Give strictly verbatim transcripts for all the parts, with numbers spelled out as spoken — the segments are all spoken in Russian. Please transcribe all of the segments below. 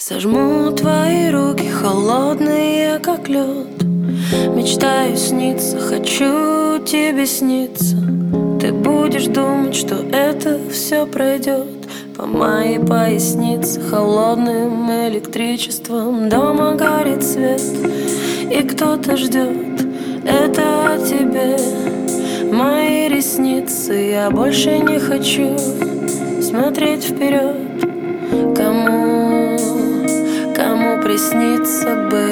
Сожму твои руки, холодные, как лед. Мечтаю сниться, хочу тебе сниться. Ты будешь думать, что это все пройдет. По моей пояснице холодным электричеством. Дома горит свет, и кто-то ждет. Это о тебе. Мои ресницы, я больше не хочу смотреть вперед. Кому, кому приснится бы.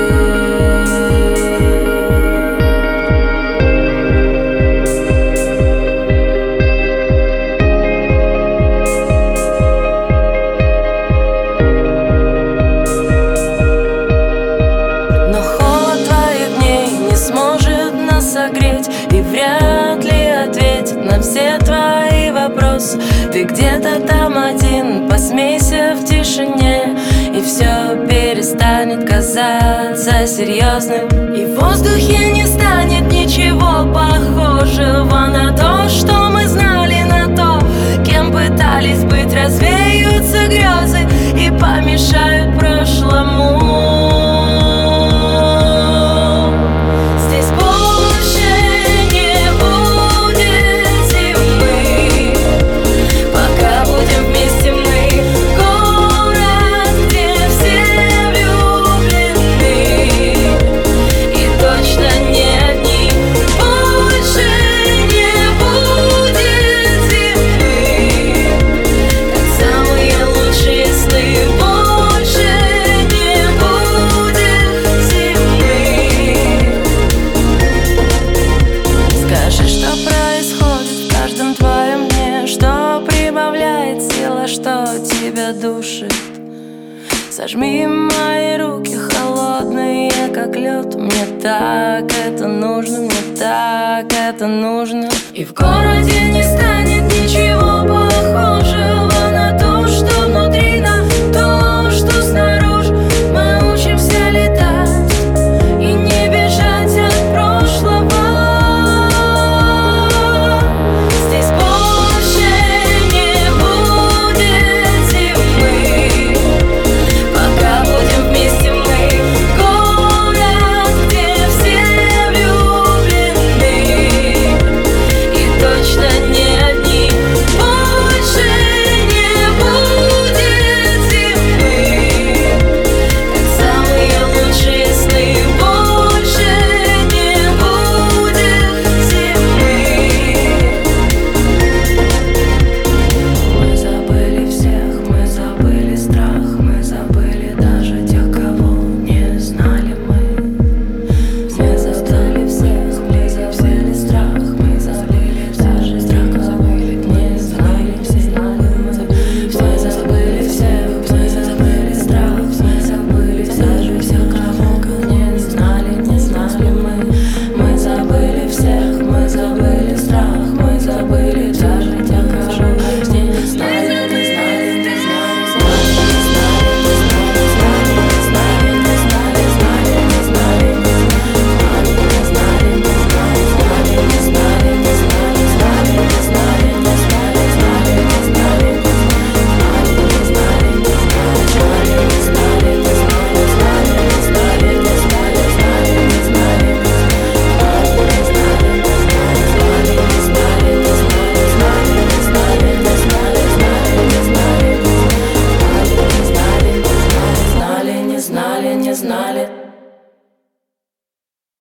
Согреть и вряд ли ответит на все твои вопросы. Ты где-то там один, посмейся в тишине, и все перестанет казаться серьезным. И в воздухе не станет ничего похожего на то, что мы знали, на то, кем пытались быть. Развеются грезы и помешают прошлому. Что тебя душит? Сожми мои руки, холодные, как лед. Мне так это нужно, мне так это нужно. И в городе не станет ничего похожего на то, что внутри, на то, что снаружи. Мы учимся летать и не бежать от прошлого. Не знали.